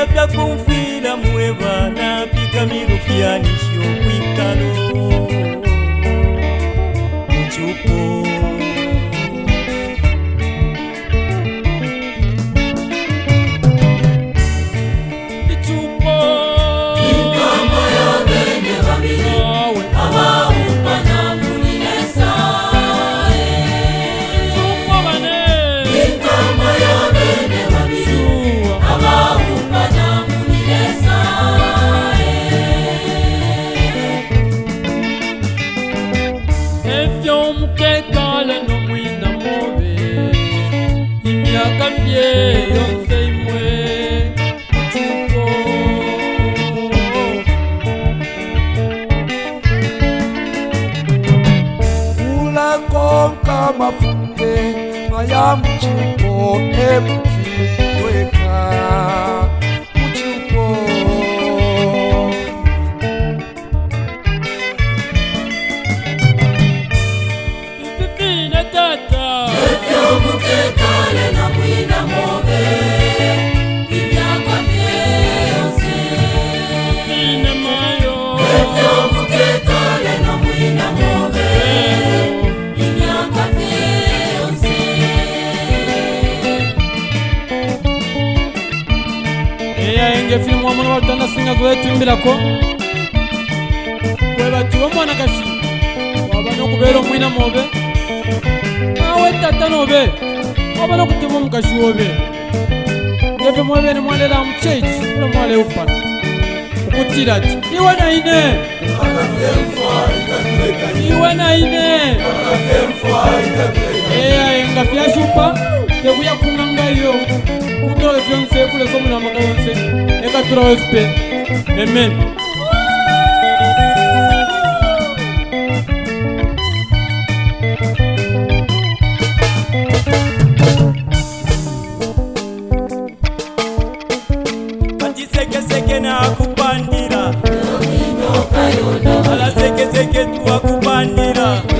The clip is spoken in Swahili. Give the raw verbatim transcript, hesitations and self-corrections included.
vya kumfila mweba na pika mirufianisho kwikalo Muchupo mafunde maya Muchupo emutiweka Muchupo Ififine tata Efyo mukekale na mwina mobe Ibyaka vyose Ine mayo Efyo mukekale na mwina mobe Filmu wa mwana watana singa zoe tumbilako Kweba tuwa mwana kashi Wabano kubero mwina mobe Awe tata nobe Wabano kutimu mkashi wobe Ngefe mwebe ni mwale la mchechi Ule mwale upana Ukutirati Iwe na ine Iwe na ine Eya enga fia shupa Teguya kunganga iyo Kutoa vyonse kule somu na maka yonse Eka tura wespe Amen Pati seke seke na kupandira Ala seke seke tu akupandira